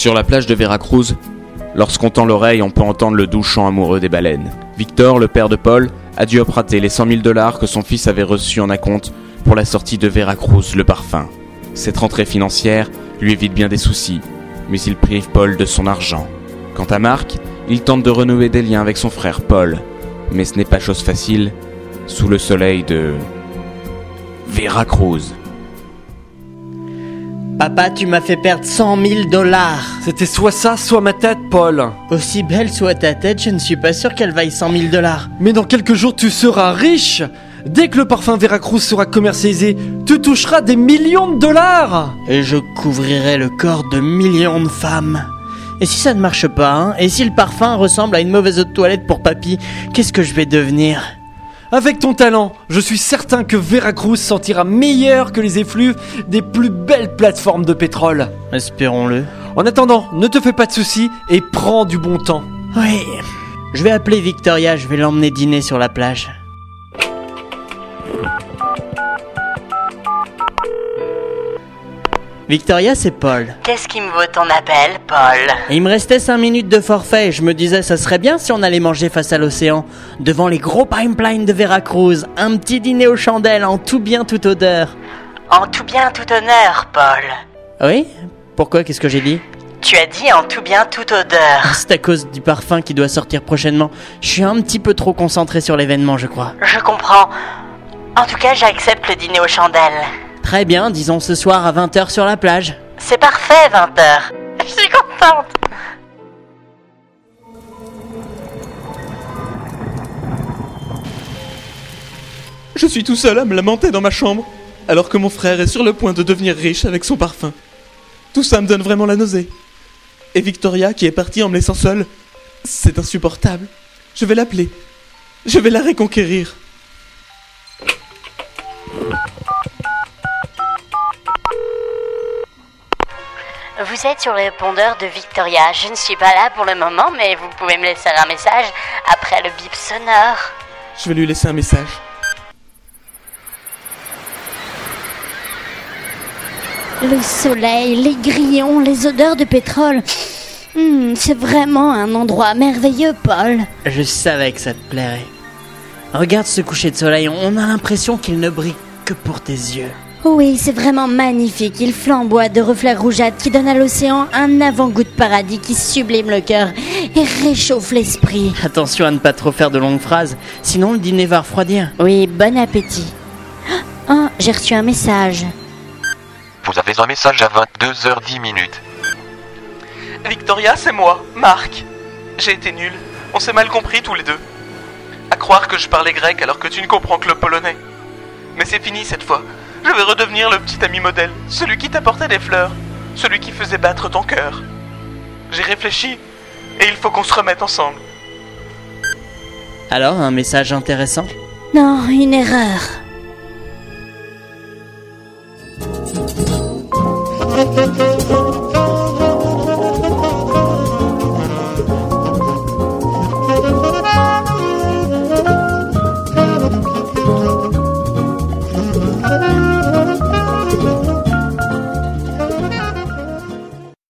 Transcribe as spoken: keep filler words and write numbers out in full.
Sur la plage de Veracruz, lorsqu'on tend l'oreille, on peut entendre le doux chant amoureux des baleines. Victor, le père de Paul, a dû emprunter les cent mille dollars que son fils avait reçus en acompte pour la sortie de Veracruz, le parfum. Cette rentrée financière lui évite bien des soucis, mais il prive Paul de son argent. Quant à Marc, il tente de renouer des liens avec son frère Paul, mais ce n'est pas chose facile sous le soleil de Veracruz. Papa, tu m'as fait perdre cent mille dollars. C'était soit ça, soit ma tête, Paul. Aussi belle soit ta tête, je ne suis pas sûr qu'elle vaille cent mille dollars. Mais dans quelques jours, tu seras riche. Dès que le parfum Veracruz sera commercialisé, tu toucheras des millions de dollars. Et je couvrirai le corps de millions de femmes. Et si ça ne marche pas, hein, et si le parfum ressemble à une mauvaise eau de toilette pour papy, qu'est-ce que je vais devenir ? Avec ton talent, je suis certain que Veracruz sentira meilleur que les effluves des plus belles plateformes de pétrole. Espérons-le. En attendant, ne te fais pas de soucis et prends du bon temps. Oui, je vais appeler Victoria, je vais l'emmener dîner sur la plage. Victoria, c'est Paul. Qu'est-ce qui me vaut ton appel, Paul ? Et il me restait cinq minutes de forfait et je me disais ça serait bien si on allait manger face à l'océan, devant les gros pipelines de Veracruz, un petit dîner aux chandelles en tout bien toute odeur. En tout bien, tout honneur, Paul. Oui ? Pourquoi ? Qu'est-ce que j'ai dit ? Tu as dit en tout bien, toute odeur. C'est à cause du parfum qui doit sortir prochainement. Je suis un petit peu trop concentré sur l'événement, je crois. Je comprends. En tout cas, j'accepte le dîner aux chandelles. Très bien, disons ce soir à vingt heures sur la plage. C'est parfait, vingt heures. Je suis contente. Je suis tout seul à me lamenter dans ma chambre, alors que mon frère est sur le point de devenir riche avec son parfum. Tout ça me donne vraiment la nausée. Et Victoria qui est partie en me laissant seule, c'est insupportable. Je vais l'appeler. Je vais la reconquérir. Vous êtes sur le répondeur de Victoria. Je ne suis pas là pour le moment, mais vous pouvez me laisser un message après le bip sonore. Je vais lui laisser un message. Le soleil, les grillons, les odeurs de pétrole. Mmh, c'est vraiment un endroit merveilleux, Paul. Je savais que ça te plairait. Regarde ce coucher de soleil, on a l'impression qu'il ne brille que pour tes yeux. Oui, c'est vraiment magnifique. Il flamboie de reflets rougeâtres qui donnent à l'océan un avant-goût de paradis qui sublime le cœur et réchauffe l'esprit. Attention à ne pas trop faire de longues phrases, sinon le dîner va refroidir. Oui, bon appétit. Oh, j'ai reçu un message. Vous avez un message à vingt-deux heures dix minutes. Victoria, c'est moi, Marc. J'ai été nul. On s'est mal compris tous les deux. À croire que je parlais grec alors que tu ne comprends que le polonais. Mais c'est fini cette fois. Je vais redevenir le petit ami modèle, celui qui t'apportait des fleurs, celui qui faisait battre ton cœur. J'ai réfléchi et il faut qu'on se remette ensemble. Alors, un message intéressant ? Non, une erreur.